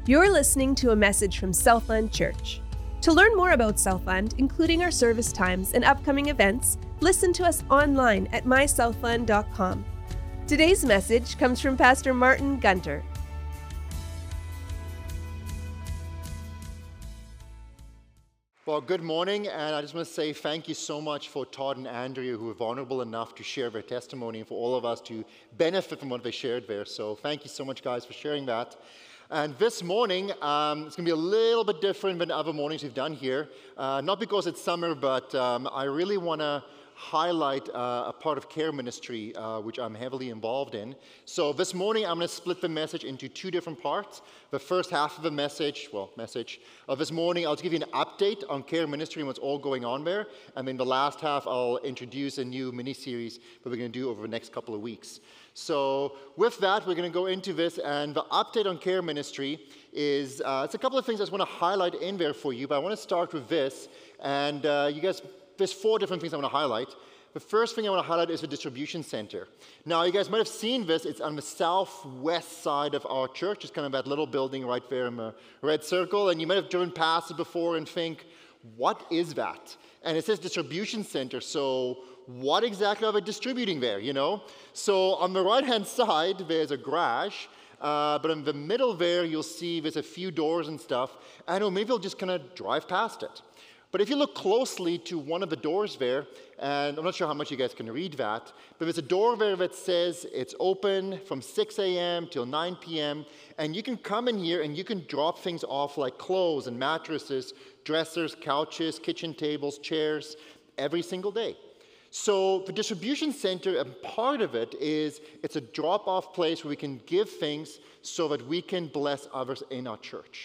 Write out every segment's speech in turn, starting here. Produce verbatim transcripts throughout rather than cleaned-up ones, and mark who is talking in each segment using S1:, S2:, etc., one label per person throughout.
S1: You're listening to a message from Southland Church. To learn more about Southland, including our service times and upcoming events, listen to us online at my southland dot com. Today's message comes from Pastor Martin Gunter.
S2: Well, good morning, and I just want to say thank you so much for Todd and Andrea, who were vulnerable enough to share their testimony, and for all of us to benefit from what they shared there. So thank you so much, guys, for sharing that. And this morning, um, it's going to be a little bit different than other mornings we've done here. Uh, not because it's summer, but um, I really want to highlight uh, a part of care ministry, uh, which I'm heavily involved in. So this morning, I'm going to split the message into two different parts. The first half of the message, well, message of this morning, I'll give you an update on care ministry and what's all going on there. And then the last half, I'll introduce a new mini-series that we're going to do over the next couple of weeks. So with that, we're going to go into this, and the update on care ministry is, uh, it's a couple of things I just want to highlight in there for you, but I want to start with this, and uh, you guys, there's four different things I want to highlight. The first thing I want to highlight is the distribution center. Now, you guys might have seen this. It's on the southwest side of our church. It's kind of that little building right there in the red circle, and you might have driven past it before and think, what is that? And it says distribution center, so what exactly are they distributing there, you know? So on the right-hand side, there's a garage, uh, but in the middle there, you'll see there's a few doors and stuff. I know, maybe you'll just kind of drive past it. But if you look closely to one of the doors there, and I'm not sure how much you guys can read that, but there's a door there that says it's open from six a.m. till nine p.m., and you can come in here and you can drop things off like clothes and mattresses, dressers, couches, kitchen tables, chairs, every single day. So the distribution center, and part of it is it's a drop-off place where we can give things so that we can bless others in our church.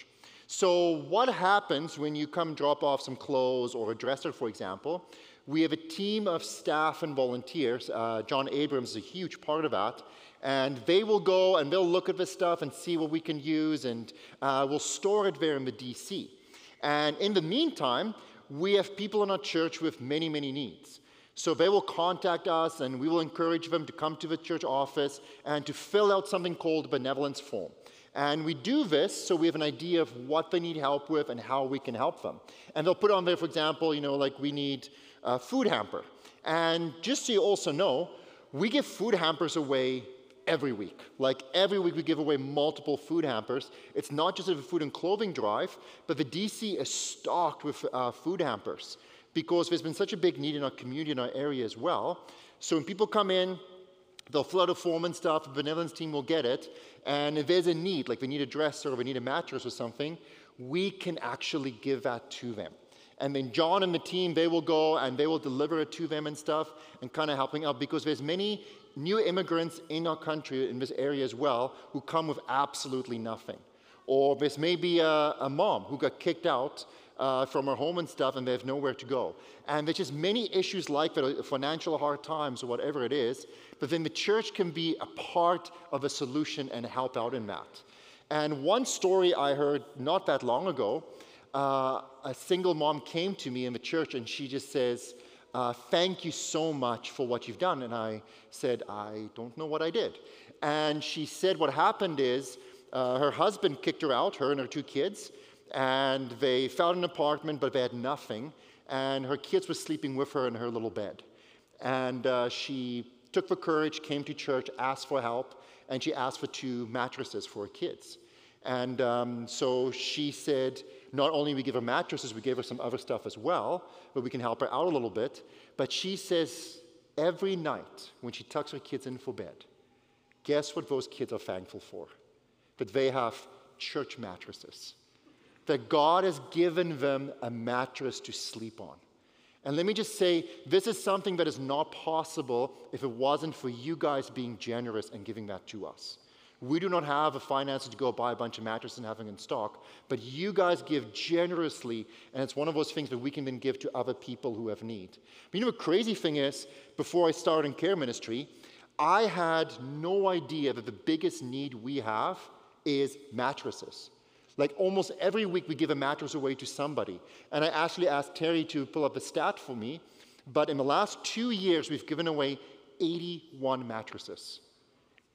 S2: So what happens when you come drop off some clothes or a dresser, for example? We have a team of staff and volunteers. Uh, John Abrams is a huge part of that. And they will go and they'll look at this stuff and see what we can use, and uh, we'll store it there in the D C. And in the meantime, we have people in our church with many, many needs. So they will contact us, and we will encourage them to come to the church office and to fill out something called a benevolence form. And we do this so we have an idea of what they need help with and how we can help them. And they'll put on there, for example, you know, like we need a food hamper. And just so you also know, we give food hampers away every week. Like every week we give away multiple food hampers. It's not just a food and clothing drive, but the D C is stocked with uh, food hampers because there's been such a big need in our community, in our area as well. So when people come in, they'll fill out a form and stuff, the benevolence team will get it, and if there's a need, like they need a dresser or they need a mattress or something, we can actually give that to them. And then John and the team, they will go and they will deliver it to them and stuff and kind of helping out, because there's many new immigrants in our country, in this area as well, who come with absolutely nothing. Or there's maybe a, a mom who got kicked out Uh, from her home and stuff, and they have nowhere to go. And there's just many issues like that, financial hard times or whatever it is, but then the church can be a part of a solution and help out in that. And one story I heard not that long ago, uh, a single mom came to me in the church and she just says, uh, thank you so much for what you've done. And I said, I don't know what I did. And she said what happened is uh, her husband kicked her out, her and her two kids, and they found an apartment, but they had nothing, and her kids were sleeping with her in her little bed. And uh, she took the courage, came to church, asked for help, and she asked for two mattresses for her kids. And um, so she said, not only we give her mattresses, we gave her some other stuff as well, but we can help her out a little bit. But she says every night when she tucks her kids in for bed, guess what those kids are thankful for? That they have church mattresses. That God has given them a mattress to sleep on. And let me just say, this is something that is not possible if it wasn't for you guys being generous and giving that to us. We do not have the finances to go buy a bunch of mattresses and have them in stock, but you guys give generously, and it's one of those things that we can then give to other people who have need. But you know, the crazy thing is, before I started in care ministry, I had no idea that the biggest need we have is mattresses. Like almost every week we give a mattress away to somebody. And I actually asked Terry to pull up a stat for me, but in the last two years we've given away eighty-one mattresses.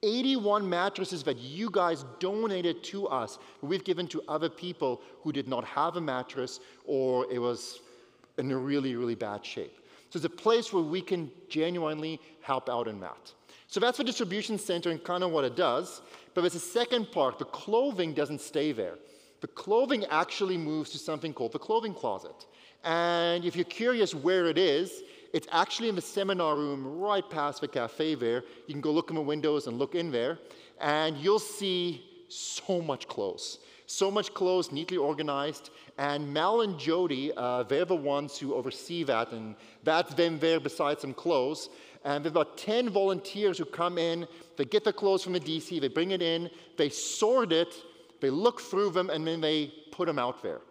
S2: eighty-one mattresses that you guys donated to us, we've given to other people who did not have a mattress or it was in a really, really bad shape. So it's a place where we can genuinely help out in that. So that's the distribution center and kind of what it does. But there's a second part. The clothing doesn't stay there. The clothing actually moves to something called the clothing closet. And if you're curious where it is, it's actually in the seminar room right past the cafe there. You can go look in the windows and look in there, and you'll see so much clothes. So much clothes, neatly organized. And Mel and Jody, uh, they're the ones who oversee that, and that's them there beside some clothes. And there's about ten volunteers who come in, they get the clothes from the D C, they bring it in, they sort it, they look through them, and then they put them out there.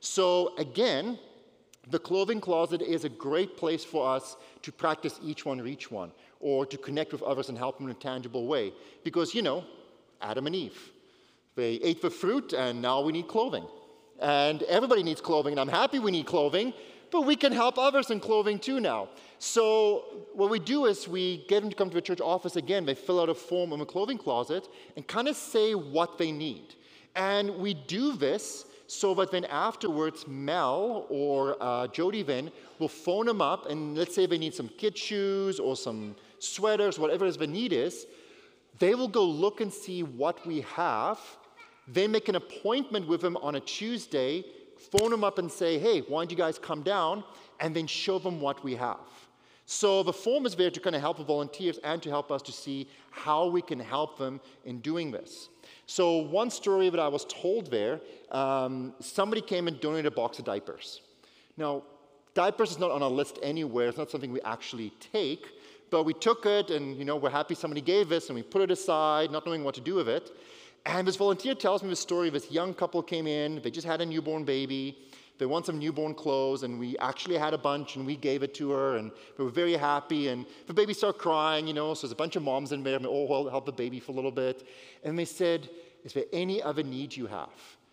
S2: So again, the clothing closet is a great place for us to practice each one reach one, or to connect with others and help them in a tangible way. Because, you know, Adam and Eve, they ate the fruit, and now we need clothing. And everybody needs clothing, and I'm happy we need clothing, but we can help others in clothing too now. So what we do is we get them to come to the church office again. They fill out a form in the clothing closet and kind of say what they need. And we do this so that then afterwards, Mel or uh, Jody then will phone them up, and let's say they need some kid shoes or some sweaters, whatever the need is. They will go look and see what we have. They make an appointment with them on a Tuesday, phone them up and say, hey, why don't you guys come down, and then show them what we have. So the form is there to kind of help the volunteers and to help us to see how we can help them in doing this. So one story that I was told there, um, somebody came and donated a box of diapers. Now, diapers is not on our list anywhere. It's not something we actually take, but we took it, and you know, we're happy somebody gave this, and we put it aside, not knowing what to do with it. And this volunteer tells me the story of this young couple came in, they just had a newborn baby, they want some newborn clothes, and we actually had a bunch, and we gave it to her, and we were very happy, and the baby started crying, you know, so there's a bunch of moms in there, and they all helped the baby for a little bit, and they said, is there any other need you have?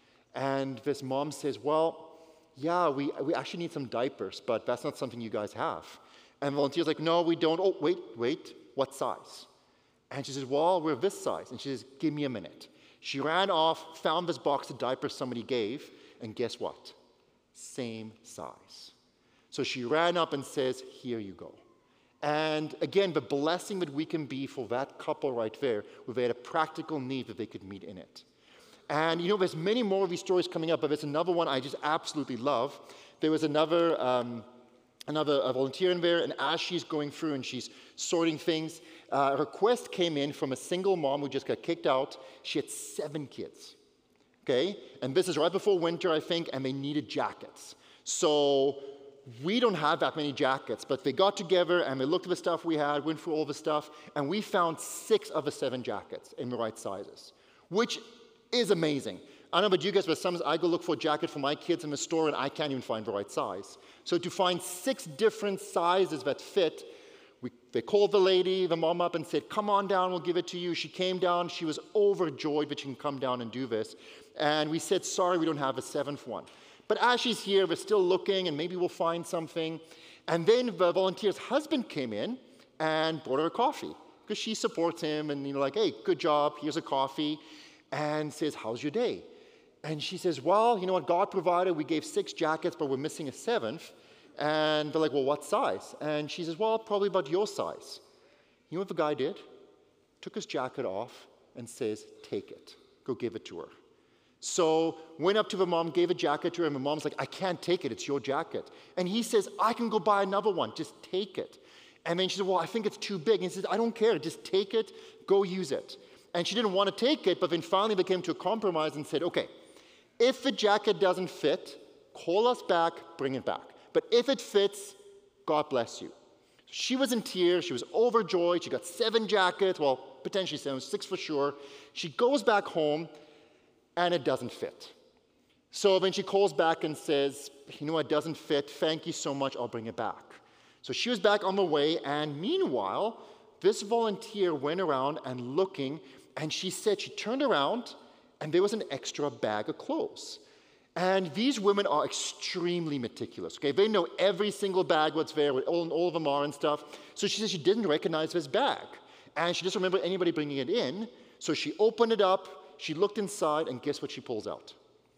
S2: And this mom says, well, yeah, we, we actually need some diapers, but that's not something you guys have. And the volunteer's like, no, we don't. Oh, wait, wait, what size? And she says, well, we're this size. And she says, give me a minute. She ran off, found this box of diapers somebody gave, and guess what? Same size. So she ran up and says, here you go. And again, the blessing that we can be for that couple right there, where they had a practical need that they could meet in it. And you know, there's many more of these stories coming up, but there's another one I just absolutely love. There was another, um, another a volunteer in there, and as she's going through and she's sorting things, uh, a request came in from a single mom who just got kicked out. She had seven kids, okay? And this is right before winter, I think, and they needed jackets. So we don't have that many jackets, but they got together and they looked at the stuff we had, went through all the stuff, and we found six of the seven jackets in the right sizes, which is amazing. I don't know about you guys, but sometimes I go look for a jacket for my kids in the store and I can't even find the right size. So to find six different sizes that fit, we, they called the lady, the mom up and said, come on down, we'll give it to you. She came down, she was overjoyed that she can come down and do this. And we said, sorry, we don't have a seventh one. But as she's here, we're still looking and maybe we'll find something. And then the volunteer's husband came in and brought her a coffee because she supports him and, you know, like, hey, good job, here's a coffee. And says, how's your day? And she says, well, you know what, God provided, we gave six jackets, but we're missing a seventh. And they're like, well, what size? And she says, well, probably about your size. You know what the guy did? Took his jacket off and says, take it, go give it to her. So went up to the mom, gave a jacket to her, and the mom's like, I can't take it, it's your jacket. And he says, I can go buy another one, just take it. And then she said, well, I think it's too big. And he says, I don't care, just take it, go use it. And she didn't want to take it, but then finally they came to a compromise and said, okay, if the jacket doesn't fit, call us back, bring it back. But if it fits, God bless you. She was in tears, she was overjoyed, she got seven jackets, well, potentially seven, six for sure. She goes back home, and it doesn't fit. So then she calls back and says, you know what, it doesn't fit, thank you so much, I'll bring it back. So she was back on the way, and meanwhile, this volunteer went around and looking, and she said she turned around, and there was an extra bag of clothes. And these women are extremely meticulous, okay? They know every single bag, what's there, what all, all of them are and stuff. So she said she didn't recognize this bag. And she doesn't remember anybody bringing it in. So she opened it up, she looked inside, and guess what she pulls out?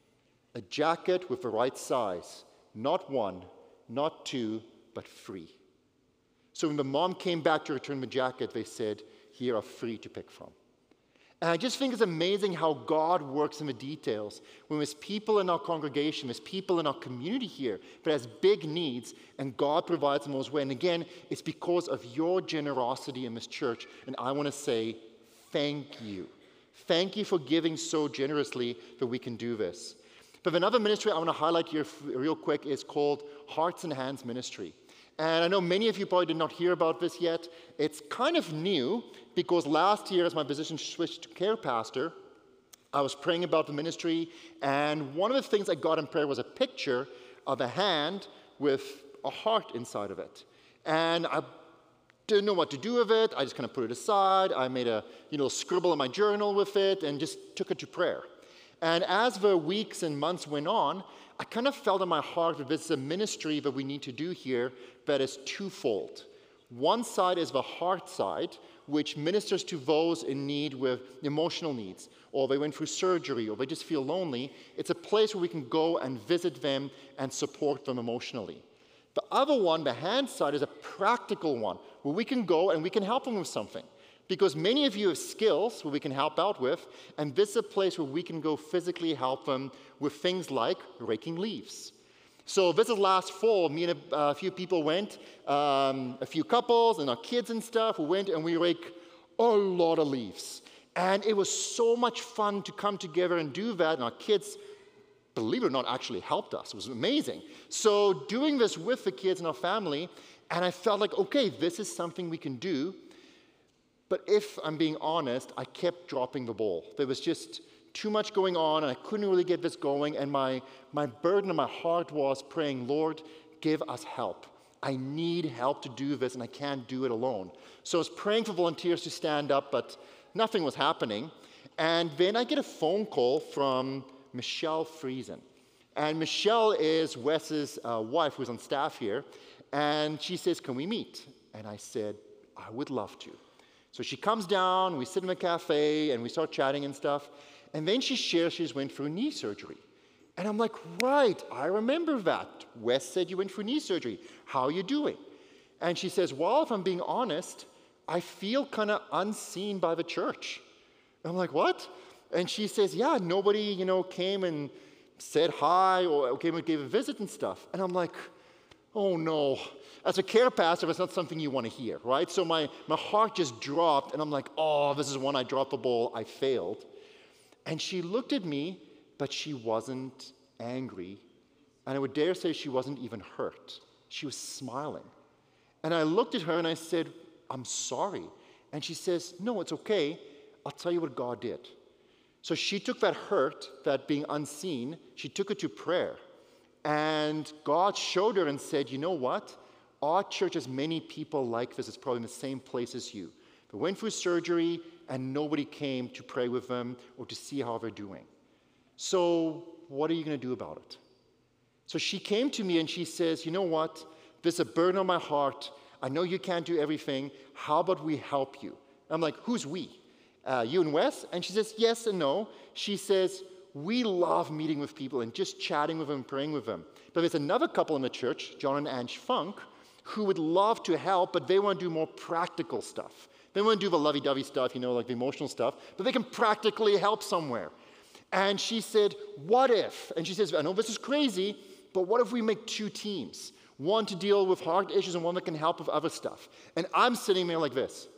S2: A jacket with the right size. Not one, not two, but three. So when the mom came back to return the jacket, they said, here are three to pick from. And I just think it's amazing how God works in the details. When there's people in our congregation, there's people in our community here that has big needs, and God provides in those ways. And again, it's because of your generosity in this church. And I want to say thank you. Thank you for giving so generously that we can do this. But another ministry I want to highlight here real quick is called Hearts and Hands Ministry. And I know many of you probably did not hear about this yet. It's kind of new because last year, as my position switched to care pastor, I was praying about the ministry, and one of the things I got in prayer was a picture of a hand with a heart inside of it. And I didn't know what to do with it. I just kind of put it aside. I made a you know scribble in my journal with it and just took it to prayer. And as the weeks and months went on, I kind of felt in my heart that this is a ministry that we need to do here that is twofold. One side is the heart side, which ministers to those in need with emotional needs, or they went through surgery, or they just feel lonely. It's a place where we can go and visit them and support them emotionally. The other one, the hand side, is a practical one, where we can go and we can help them with something. Because many of you have skills where we can help out with, and this is a place where we can go physically help them with things like raking leaves. So this is last fall, me and a, a few people went, um, a few couples and our kids and stuff, we went and we rake a lot of leaves. And it was so much fun to come together and do that, and our kids, believe it or not, actually helped us. It was amazing. So doing this with the kids and our family, and I felt like, okay, this is something we can do. But if I'm being honest, I kept dropping the ball. There was just too much going on, and I couldn't really get this going. And my, my burden in my heart was praying, Lord, give us help. I need help to do this, and I can't do it alone. So I was praying for volunteers to stand up, but nothing was happening. And then I get a phone call from Michelle Friesen. And Michelle is Wes's uh, wife, who's on staff here. And she says, can we meet? And I said, I would love to. So she comes down, we sit in a cafe, and we start chatting and stuff. And then she shares she's went through knee surgery. And I'm like, right, I remember that. Wes said you went through knee surgery. How are you doing? And she says, well, if I'm being honest, I feel kind of unseen by the church. And I'm like, what? And she says, yeah, nobody, you know, came and said hi or came and gave a visit and stuff. And I'm like, oh no. As a care pastor, that's not something you want to hear, right? So my, my heart just dropped, and I'm like, oh, this is when I dropped the ball, I failed. And she looked at me, but she wasn't angry. And I would dare say she wasn't even hurt. She was smiling. And I looked at her and I said, I'm sorry. And she says, no, it's okay. I'll tell you what God did. So she took that hurt, that being unseen, she took it to prayer. And God showed her and said, you know what? Our church has many people like this. It's probably in the same place as you. They went through surgery and nobody came to pray with them or to see how they're doing. So what are you going to do about it? So she came to me and she says, you know what? There's a burden on my heart. I know you can't do everything. How about we help you? I'm like, who's we? Uh, you and Wes? And she says, yes and no. She says, we love meeting with people and just chatting with them, praying with them. But there's another couple in the church, John and Ange Funk, who would love to help, but they want to do more practical stuff. They want to do the lovey-dovey stuff, you know, like the emotional stuff, but they can practically help somewhere. And she said, what if? And she says, I know this is crazy, but what if we make two teams? One to deal with heart issues and one that can help with other stuff. And I'm sitting there like this,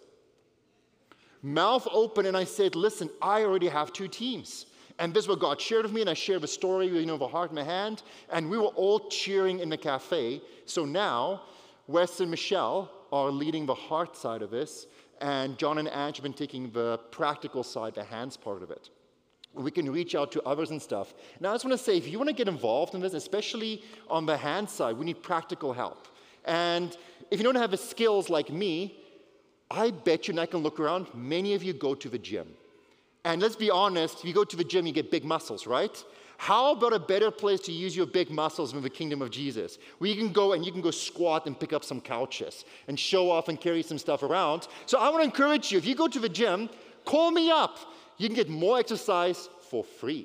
S2: mouth open, and I said, listen, I already have two teams. And this is what God shared with me, and I shared the story, you know, the heart in my hand, and we were all cheering in the cafe. So now, Wes and Michelle are leading the heart side of this, and John and Ange have been taking the practical side, the hands part of it. We can reach out to others and stuff. Now, I just want to say, if you want to get involved in this, especially on the hand side, we need practical help. And if you don't have the skills like me, I bet you, and I can look around, many of you go to the gym. And let's be honest, if you go to the gym, you get big muscles, right? How about a better place to use your big muscles in the kingdom of Jesus? Where you can go and you can go squat and pick up some couches and show off and carry some stuff around. So I want to encourage you, if you go to the gym, call me up. You can get more exercise for free.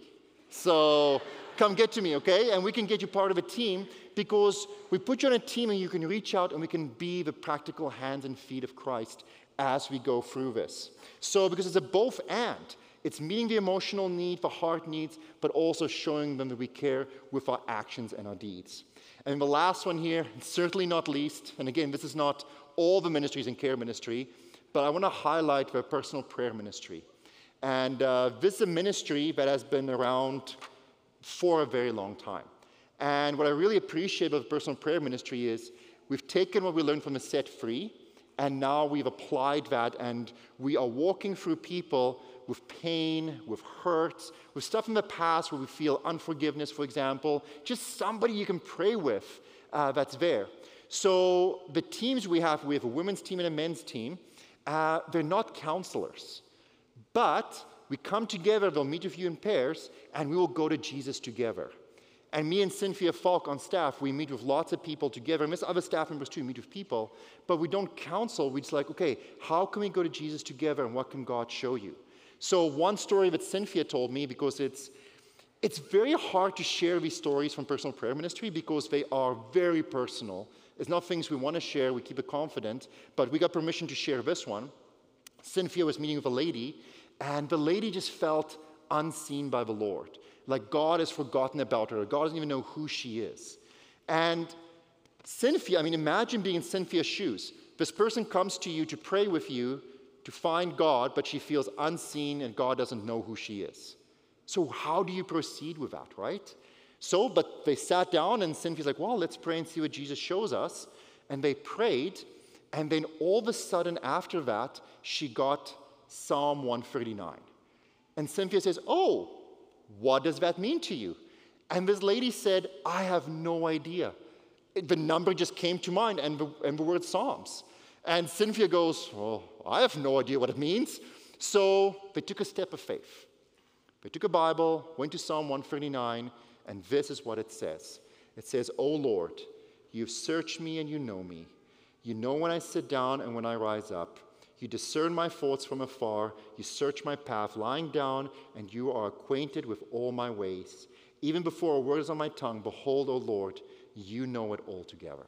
S2: So come get to me, okay? And we can get you part of a team because we put you on a team and you can reach out and we can be the practical hands and feet of Christ as we go through this. So because it's a both and. It's meeting the emotional need, the heart needs, but also showing them that we care with our actions and our deeds. And the last one here, certainly not least, and again, this is not all the ministries in care ministry, but I want to highlight the personal prayer ministry. And uh, this is a ministry that has been around for a very long time. And what I really appreciate about the personal prayer ministry is we've taken what we learned from the Set Free, and now we've applied that, and we are walking through people with pain, with hurts, with stuff in the past where we feel unforgiveness, for example, just somebody you can pray with uh, that's there. So the teams we have, we have a women's team and a men's team. Uh, they're not counselors, but we come together, they'll meet with you in pairs, and we will go to Jesus together. And me and Cynthia Falk on staff, we meet with lots of people together. And there's other staff members too, meet with people. But we don't counsel. We just like, okay, how can we go to Jesus together and what can God show you? So one story that Cynthia told me, because it's, it's very hard to share these stories from personal prayer ministry because they are very personal. It's not things we want to share. We keep it confident. But we got permission to share this one. Cynthia was meeting with a lady, and the lady just felt unseen by the Lord. Like God has forgotten about her. God doesn't even know who she is. And Cynthia, I mean, imagine being in Cynthia's shoes. This person comes to you to pray with you, to find God, but she feels unseen and God doesn't know who she is. So how do you proceed with that, right? So, but they sat down and Cynthia's like, well, let's pray and see what Jesus shows us. And they prayed, and then all of a sudden after that, she got Psalm one thirty-nine. And Cynthia says, oh, what does that mean to you? And this lady said, I have no idea. The number just came to mind and the, and the word Psalms. And Cynthia goes, well, I have no idea what it means. So they took a step of faith. They took a Bible, went to Psalm one thirty-nine, and this is what it says. It says, O Lord, you've searched me and you know me. You know when I sit down and when I rise up. You discern my thoughts from afar. You search my path lying down, and you are acquainted with all my ways. Even before a word is on my tongue, behold, O Lord, you know it altogether.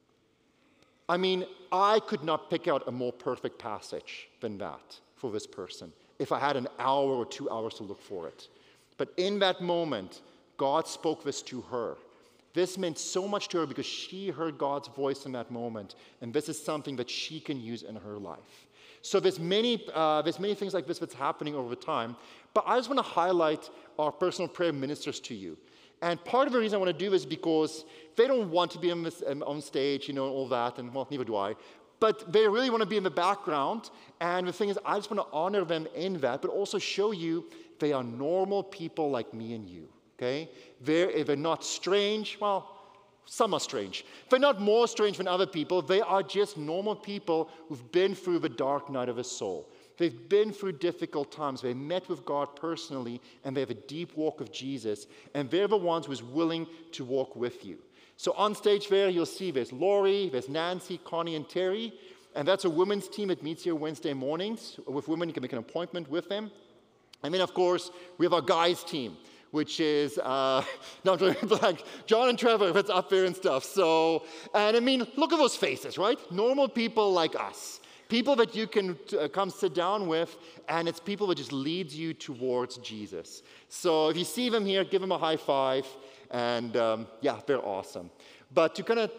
S2: I mean, I could not pick out a more perfect passage than that for this person if I had an hour or two hours to look for it. But in that moment, God spoke this to her. This meant so much to her because she heard God's voice in that moment, and this is something that she can use in her life. So there's many, uh, there's many things like this that's happening over time, but I just want to highlight our personal prayer ministers to you. And part of the reason I want to do this is because they don't want to be on, this, um, on stage, you know, and all that, and well, neither do I. But they really want to be in the background, and the thing is, I just want to honor them in that, but also show you they are normal people like me and you, okay? They're, they're not strange, well, some are strange. They're not more strange than other people. They are just normal people who've been through the dark night of a soul. They've been through difficult times. They met with God personally, and they have a deep walk of Jesus, and they're the ones who's willing to walk with you. So on stage there, you'll see there's Lori, there's Nancy, Connie, and Terry, and that's a women's team that meets here Wednesday mornings. With women, you can make an appointment with them. And then, of course, we have our guys team, which is, uh, not like John and Trevor, that's up there and stuff. So, and I mean, look at those faces, right? Normal people like us. People that you can uh, come sit down with, and it's people that just leads you towards Jesus. So if you see them here, give them a high five, and um, yeah, they're awesome. But to kind of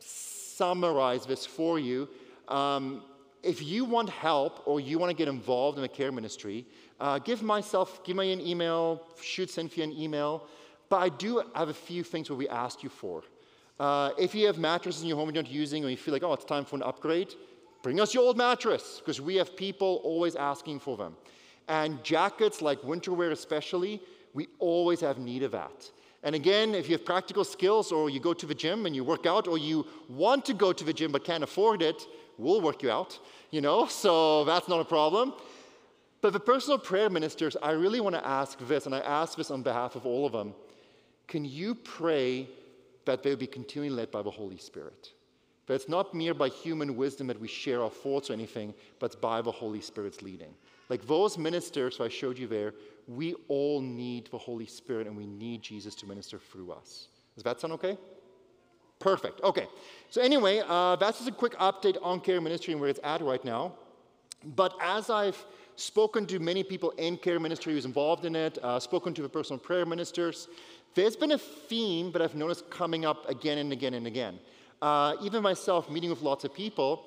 S2: summarize this for you, um, if you want help or you want to get involved in the care ministry, uh, give myself, give me an email, shoot Cynthia an email. But I do have a few things where we ask you for. Uh, if you have mattresses in your home you're not using, or you feel like, oh, it's time for an upgrade, bring us your old mattress, because we have people always asking for them. And jackets, like winter wear especially, we always have need of that. And again, if you have practical skills, or you go to the gym and you work out, or you want to go to the gym but can't afford it, we'll work you out, you know, so that's not a problem. But the personal prayer ministers, I really want to ask this, and I ask this on behalf of all of them. Can you pray that they'll be continually led by the Holy Spirit? That it's not mere by human wisdom that we share our thoughts or anything, but it's by the Holy Spirit's leading. Like those ministers who I showed you there, we all need the Holy Spirit and we need Jesus to minister through us. Does that sound okay? Perfect. Okay. So anyway, uh, that's just a quick update on Care Ministry and where it's at right now. But as I've spoken to many people in Care Ministry who's involved in it, uh, spoken to the personal prayer ministers, there's been a theme that I've noticed coming up again and again and again. Uh, even myself, meeting with lots of people,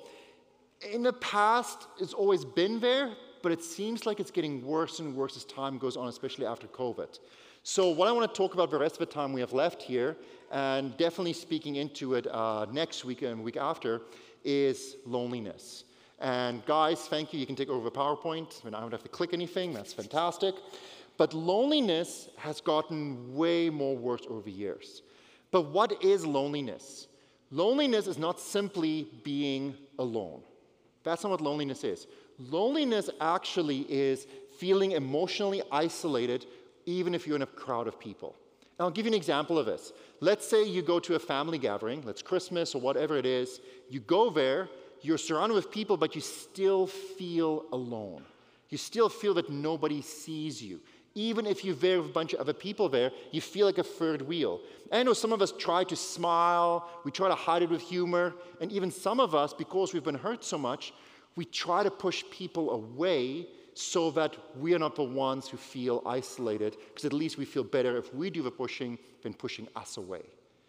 S2: in the past, it's always been there, but it seems like it's getting worse and worse as time goes on, especially after COVID. So what I want to talk about the rest of the time we have left here, and definitely speaking into it uh, next week and week after, is loneliness. And guys, thank you. You can take over the PowerPoint. I mean, I don't have to click anything. That's fantastic. But loneliness has gotten way more worse over the years. But what is loneliness? Loneliness is not simply being alone. That's not what loneliness is. Loneliness actually is feeling emotionally isolated, even if you're in a crowd of people. And I'll give you an example of this. Let's say you go to a family gathering, let's Christmas or whatever it is. You go there, you're surrounded with people, but you still feel alone. You still feel that nobody sees you. Even if you're there with a bunch of other people there, you feel like a third wheel. And I know some of us try to smile, we try to hide it with humor, and even some of us, because we've been hurt so much, we try to push people away so that we are not the ones who feel isolated, because at least we feel better if we do the pushing than pushing us away.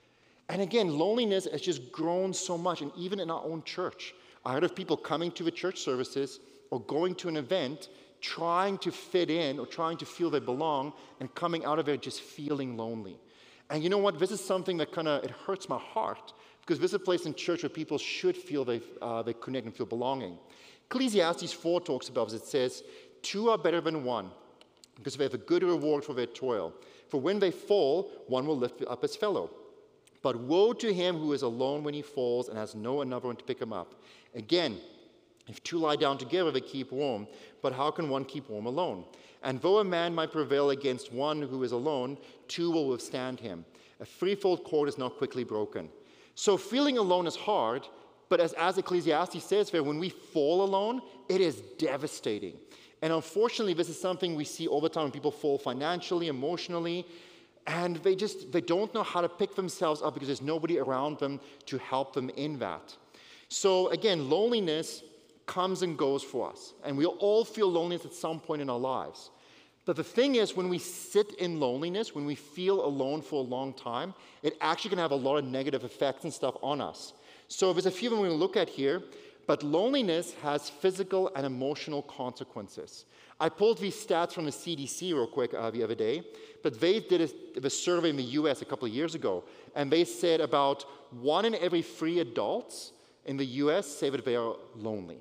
S2: And again, loneliness has just grown so much, and even in our own church. I heard of people coming to the church services or going to an event, trying to fit in or trying to feel they belong, and coming out of there just feeling lonely. And you know what? This is something that kind of, it hurts my heart, because this is a place in church where people should feel they, uh, they connect and feel belonging. Ecclesiastes four talks about this. It says, two are better than one, because they have a good reward for their toil. For when they fall, one will lift up his fellow. But woe to him who is alone when he falls and has no another one to pick him up. Again, if two lie down together, they keep warm. But how can one keep warm alone? And though a man might prevail against one who is alone, two will withstand him. A threefold cord is not quickly broken. So feeling alone is hard, but as, as Ecclesiastes says there, when we fall alone, it is devastating. And unfortunately, this is something we see all the time when people fall financially, emotionally, and they just, they don't know how to pick themselves up because there's nobody around them to help them in that. So again, loneliness comes and goes for us. And we all feel loneliness at some point in our lives. But the thing is, when we sit in loneliness, when we feel alone for a long time, it actually can have a lot of negative effects and stuff on us. So there's a few of them we're going to look at here. But loneliness has physical and emotional consequences. I pulled these stats from the C D C real quick uh, the other day, but they did a, a survey in the U S a couple of years ago, and they said about one in every three adults in the U S say that they are lonely.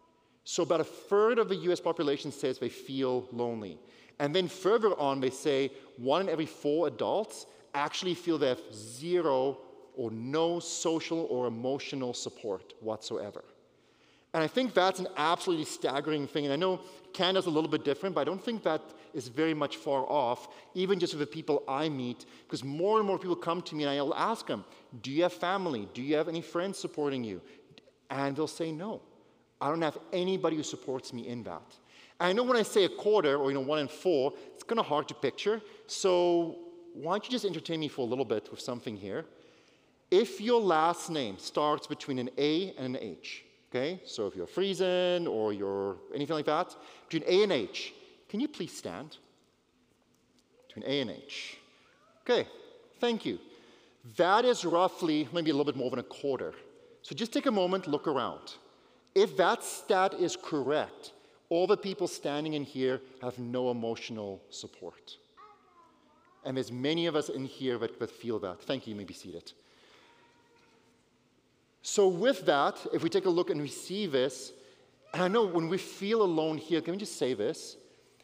S2: So about a third of the U S population says they feel lonely. And then further on, they say one in every four adults actually feel they have zero or no social or emotional support whatsoever. And I think that's an absolutely staggering thing. And I know Canada's a little bit different, but I don't think that is very much far off, even just with the people I meet, because more and more people come to me and I'll ask them, do you have family? Do you have any friends supporting you? And they'll say, no, I don't have anybody who supports me in that. And I know when I say a quarter, or you know, one in four, it's kind of hard to picture. So why don't you just entertain me for a little bit with something here? If your last name starts between an A and an H, okay, so if you're Friesen or you're anything like that, between A and H, can you please stand? Between A and H. Okay, thank you. That is roughly maybe a little bit more than a quarter. So just take a moment, look around. If that stat is correct, all the people standing in here have no emotional support. And there's many of us in here that, that feel that. Thank you, you may be seated. So with that, if we take a look and we see this, and I know when we feel alone here, can we just say this?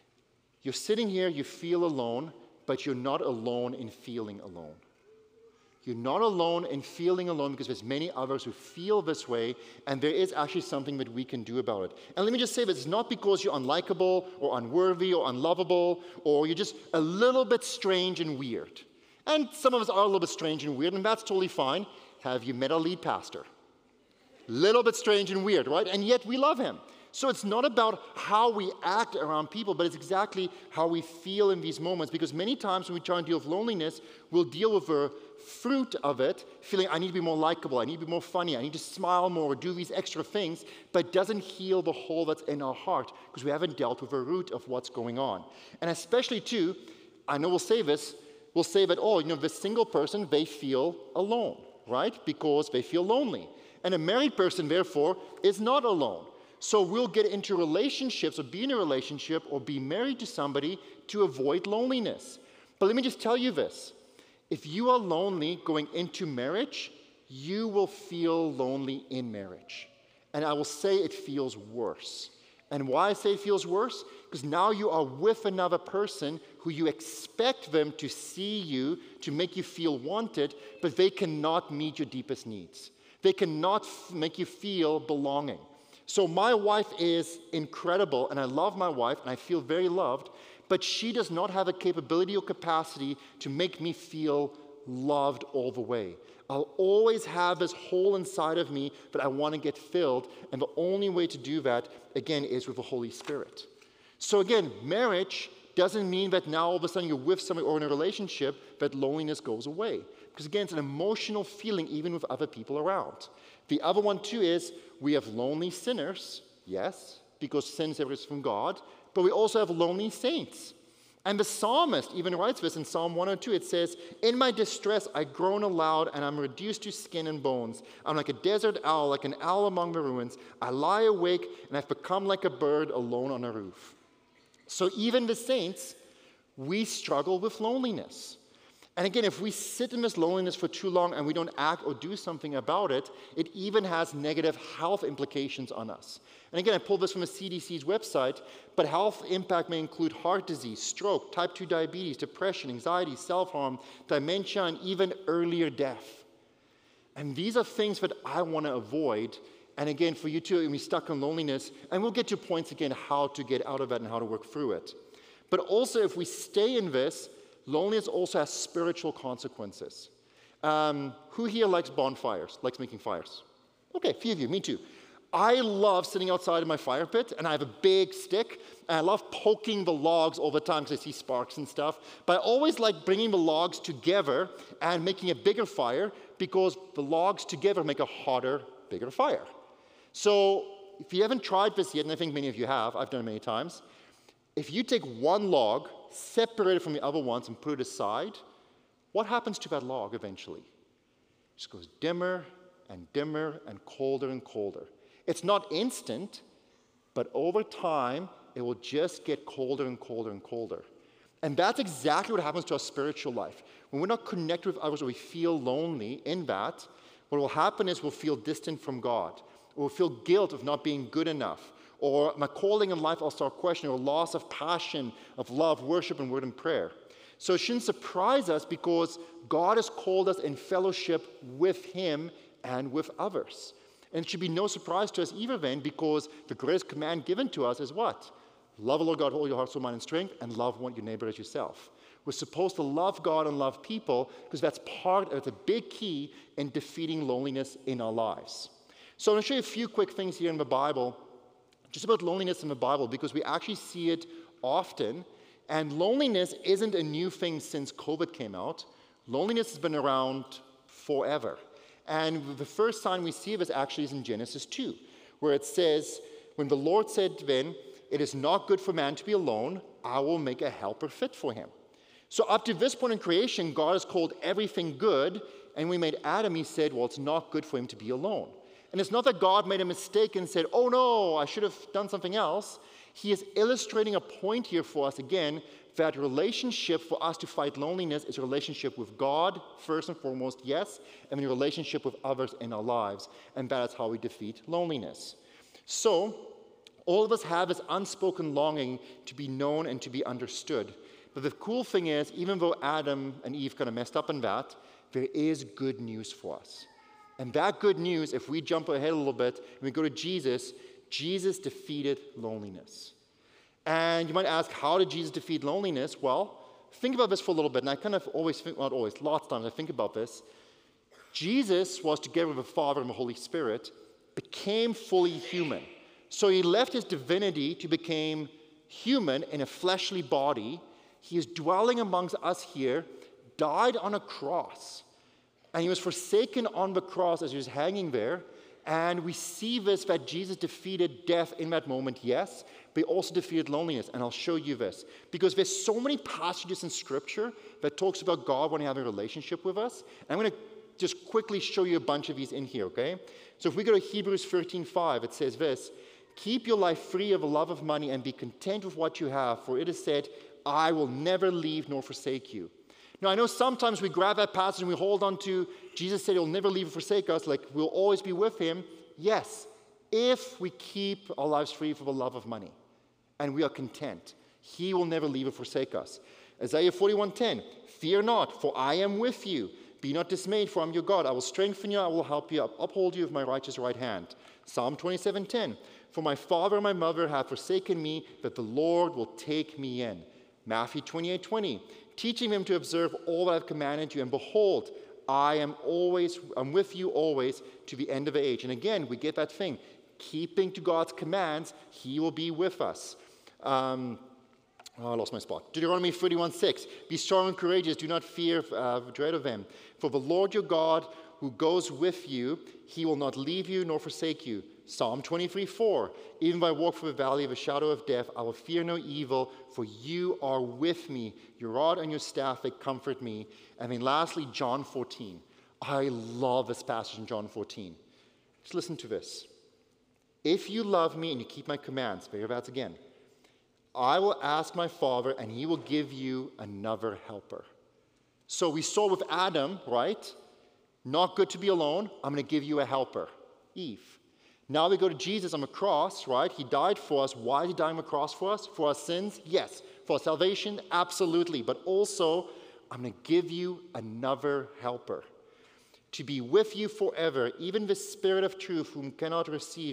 S2: You're sitting here, you feel alone, but you're not alone in feeling alone. You're not alone in feeling alone because there's many others who feel this way, and there is actually something that we can do about it. And let me just say this, it's not because you're unlikable or unworthy or unlovable, or you're just a little bit strange and weird. And some of us are a little bit strange and weird, and that's totally fine. Have you met our lead pastor? Little bit strange and weird, right? And yet we love him. So it's not about how we act around people, but it's exactly how we feel in these moments. Because many times when we try and deal with loneliness, we'll deal with the fruit of it, feeling I need to be more likable, I need to be more funny, I need to smile more, or do these extra things, but it doesn't heal the hole that's in our heart because we haven't dealt with the root of what's going on. And especially too, I know we'll say this, we'll say that, oh, you know, this single person, they feel alone, right? Because they feel lonely. And a married person, therefore, is not alone. So we'll get into relationships or be in a relationship or be married to somebody to avoid loneliness. But let me just tell you this. If you are lonely going into marriage, you will feel lonely in marriage. And I will say it feels worse. And why I say it feels worse? Because now you are with another person who you expect them to see you, to make you feel wanted, but they cannot meet your deepest needs. They cannot f- make you feel belonging. So my wife is incredible, and I love my wife, and I feel very loved, but she does not have a capability or capacity to make me feel loved all the way. I'll always have this hole inside of me that I want to get filled, and the only way to do that, again, is with the Holy Spirit. So again, marriage doesn't mean that now all of a sudden you're with somebody or in a relationship that loneliness goes away. Because again, it's an emotional feeling even with other people around. The other one too is we have lonely sinners, yes, because sin is from God, but we also have lonely saints. And the psalmist even writes this in Psalm one oh two. It says, in my distress I groan aloud and I'm reduced to skin and bones. I'm like a desert owl, like an owl among the ruins. I lie awake and I've become like a bird alone on a roof. So even the saints, we struggle with loneliness. And again, if we sit in this loneliness for too long and we don't act or do something about it, it even has negative health implications on us. And again, I pulled this from the C D C's website, but health impact may include heart disease, stroke, type two diabetes, depression, anxiety, self-harm, dementia, and even earlier death. And these are things that I want to avoid. And again, for you too, when we're stuck in loneliness, and we'll get to points again how to get out of that and how to work through it. But also, if we stay in this, loneliness also has spiritual consequences. Um, who here likes bonfires, likes making fires? Okay, a few of you, me too. I love sitting outside in my fire pit, and I have a big stick, and I love poking the logs all the time because I see sparks and stuff. But I always like bringing the logs together and making a bigger fire because the logs together make a hotter, bigger fire. So if you haven't tried this yet, and I think many of you have, I've done it many times, if you take one log, separate it from the other ones, and put it aside, what happens to that log eventually? It just goes dimmer and dimmer and colder and colder. It's not instant, but over time, it will just get colder and colder and colder. And that's exactly what happens to our spiritual life. When we're not connected with others or we feel lonely in that, what will happen is we'll feel distant from God. We'll feel guilt of not being good enough. Or my calling in life, I'll start questioning, or loss of passion, of love, worship, and word and prayer. So it shouldn't surprise us because God has called us in fellowship with Him and with others. And it should be no surprise to us either then, because the greatest command given to us is what? Love the Lord God with all your heart, soul, mind, and strength, and love one your neighbor as yourself. We're supposed to love God and love people because that's part, it's a big key in defeating loneliness in our lives. So I'm going to show you a few quick things here in the Bible, just about loneliness in the Bible, because we actually see it often. And loneliness isn't a new thing since COVID came out. Loneliness has been around forever. And the first sign we see of this actually is in Genesis two, where it says, when the Lord said then, it is not good for man to be alone, I will make a helper fit for him. So up to this point in creation, God has called everything good, and when we made Adam, he said, well, it's not good for him to be alone. And it's not that God made a mistake and said, oh no, I should have done something else. He is illustrating a point here for us again, that relationship for us to fight loneliness is a relationship with God, first and foremost, yes, and a relationship with others in our lives. And that is how we defeat loneliness. So, all of us have this unspoken longing to be known and to be understood. But the cool thing is, even though Adam and Eve kind of messed up in that, there is good news for us. And that good news, if we jump ahead a little bit and we go to Jesus, Jesus defeated loneliness. And you might ask, how did Jesus defeat loneliness? Well, think about this for a little bit. And I kind of always think, not always, lots of times I think about this. Jesus was together with the Father and the Holy Spirit, became fully human. So he left his divinity to become human in a fleshly body. He is dwelling amongst us here, died on a cross. And he was forsaken on the cross as he was hanging there. And we see this, that Jesus defeated death in that moment, yes, but he also defeated loneliness. And I'll show you this. Because there's so many passages in Scripture that talks about God wanting to have a relationship with us. And I'm going to just quickly show you a bunch of these in here, okay? So if we go to Hebrews thirteen five, it says this, keep your life free of the love of money and be content with what you have, for it is said, I will never leave nor forsake you. Now, I know sometimes we grab that passage and we hold on to, Jesus said he'll never leave or forsake us, like we'll always be with him. Yes, if we keep our lives free from the love of money and we are content, he will never leave or forsake us. Isaiah forty-one ten, fear not, for I am with you. Be not dismayed, for I am your God. I will strengthen you, I will help you, uphold you with my righteous right hand. Psalm twenty-seven ten, for my father and my mother have forsaken me, but the Lord will take me in. Matthew twenty-eight twenty, teaching them to observe all that I have commanded you, and behold, I am always, I'm with you always to the end of the age. And again, we get that thing, keeping to God's commands, he will be with us. Um, oh, I lost my spot. Deuteronomy thirty-one six, be strong and courageous, do not fear uh, dread of them. For the Lord your God, who goes with you, he will not leave you nor forsake you. Psalm twenty-three four, even though I walk through the valley of the shadow of death, I will fear no evil, for you are with me. Your rod and your staff, they comfort me. And then lastly, John fourteen. I love this passage in John fourteen. Just listen to this. If you love me and you keep my commands, there that's again, I will ask my Father and he will give you another helper. So we saw with Adam, right? Not good to be alone. I'm going to give you a helper, Eve. Now we go to Jesus on the cross, right? He died for us. Why did he die on the cross for us? For our sins? Yes. For our salvation? Absolutely. But also, I'm going to give you another helper to be with you forever, even the Spirit of truth, whom cannot receive,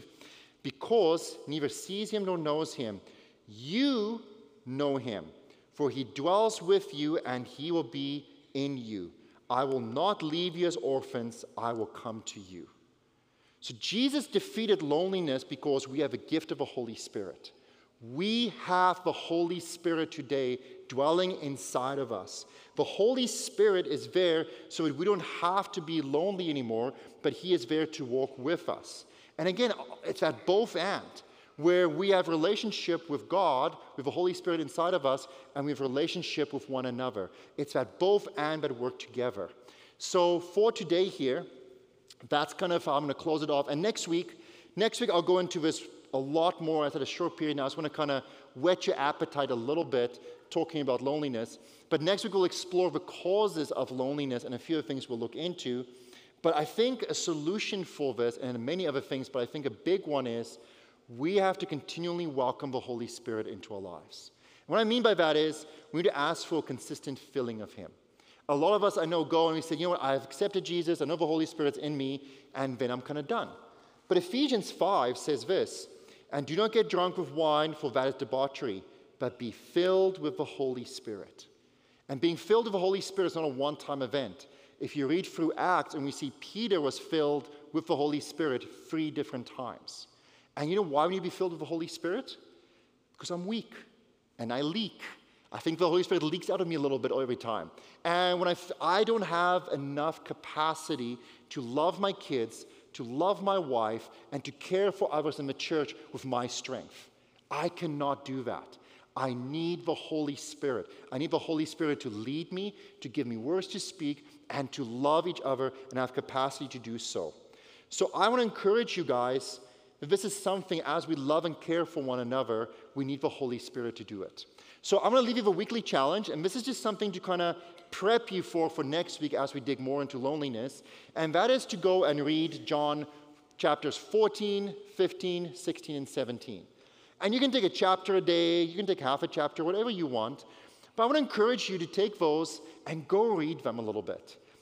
S2: because neither sees him nor knows him. You know him, for he dwells with you and he will be in you. I will not leave you as orphans. I will come to you. So Jesus defeated loneliness because we have a gift of the Holy Spirit. We have the Holy Spirit today dwelling inside of us. The Holy Spirit is there so that we don't have to be lonely anymore, but he is there to walk with us. And again, it's at both ends, where we have relationship with God, with the Holy Spirit inside of us, and we have relationship with one another. It's at both ends that work together. So for today here, that's kind of how I'm going to close it off. And next week, next week I'll go into this a lot more. I said a short period now. I just want to kind of whet your appetite a little bit, talking about loneliness. But next week we'll explore the causes of loneliness and a few other things we'll look into. But I think a solution for this, and many other things, but I think a big one is we have to continually welcome the Holy Spirit into our lives. And what I mean by that is we need to ask for a consistent filling of him. A lot of us I know go and we say, you know what, I've accepted Jesus, I know the Holy Spirit's in me, and then I'm kind of done. But Ephesians five says this, and do not get drunk with wine, for that is debauchery, but be filled with the Holy Spirit. And being filled with the Holy Spirit is not a one-time event. If you read through Acts and we see Peter was filled with the Holy Spirit three different times. And you know why we need to be filled with the Holy Spirit? Because I'm weak and I leak. I think the Holy Spirit leaks out of me a little bit every time. And when I, f- I don't have enough capacity to love my kids, to love my wife, and to care for others in the church with my strength. I cannot do that. I need the Holy Spirit. I need the Holy Spirit to lead me, to give me words to speak, and to love each other and have capacity to do so. So I want to encourage you guys that this is something, as we love and care for one another, we need the Holy Spirit to do it. So I'm going to leave you with a weekly challenge, and this is just something to kind of prep you for for next week as we dig more into loneliness, and that is to go and read John chapters fourteen, fifteen, sixteen, and seventeen. And you can take a chapter a day, you can take half a chapter, whatever you want, but I want to encourage you to take those and go read them a little bit.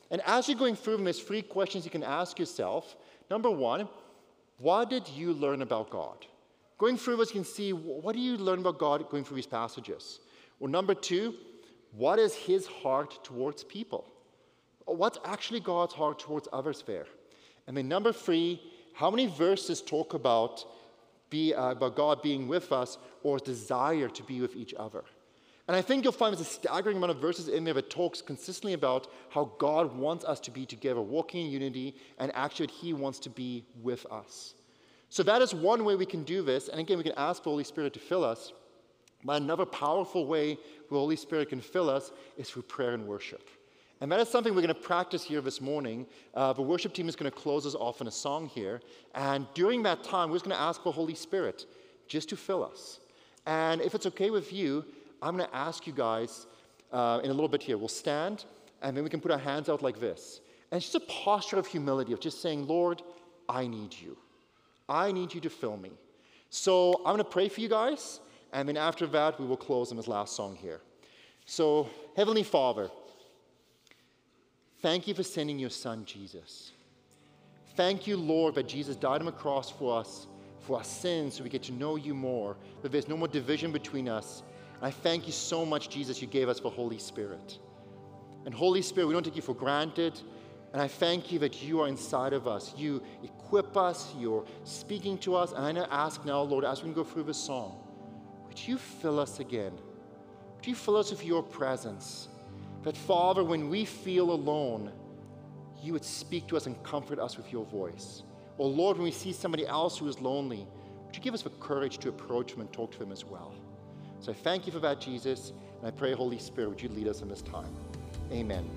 S2: And as you're going through them, there's three questions you can ask yourself. Number one, what did you learn about God? Going through this, you can see, what do you learn about God going through these passages? Or number two, what is his heart towards people? Or what's actually God's heart towards others there? And then number three, how many verses talk about, be, uh, about God being with us or desire to be with each other? And I think you'll find there's a staggering amount of verses in there that talks consistently about how God wants us to be together, walking in unity, and actually he wants to be with us. So that is one way we can do this. And again, we can ask the Holy Spirit to fill us. But another powerful way the Holy Spirit can fill us is through prayer and worship. And that is something we're going to practice here this morning. Uh, the worship team is going to close us off in a song here. And during that time, we're just going to ask the Holy Spirit just to fill us. And if it's okay with you, I'm going to ask you guys uh, in a little bit here. We'll stand, and then we can put our hands out like this. And it's just a posture of humility, of just saying, Lord, I need you. I need you to fill me. So I'm going to pray for you guys, and then after that, we will close in this last song here. So, Heavenly Father, thank you for sending your Son, Jesus. Thank you, Lord, that Jesus died on the cross for us, for our sins, so we get to know you more, that there's no more division between us. I thank you so much, Jesus, you gave us the Holy Spirit. And Holy Spirit, we don't take you for granted. And I thank you that you are inside of us. You equip us, you're speaking to us. And I ask now, Lord, as we go through this song, would you fill us again? Would you fill us with your presence? That, Father, when we feel alone, you would speak to us and comfort us with your voice. Or Lord, when we see somebody else who is lonely, would you give us the courage to approach them and talk to them as well? So I thank you for that, Jesus, and I pray, Holy Spirit, would you lead us in this time? Amen.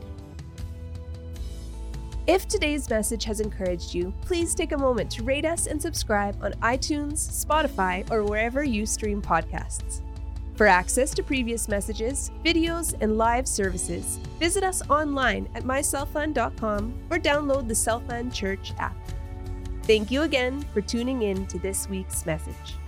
S1: If today's message has encouraged you, please take a moment to rate us and subscribe on iTunes, Spotify, or wherever you stream podcasts. For access to previous messages, videos, and live services, visit us online at my self fund dot com or download the Self Fund Church app. Thank you again for tuning in to this week's message.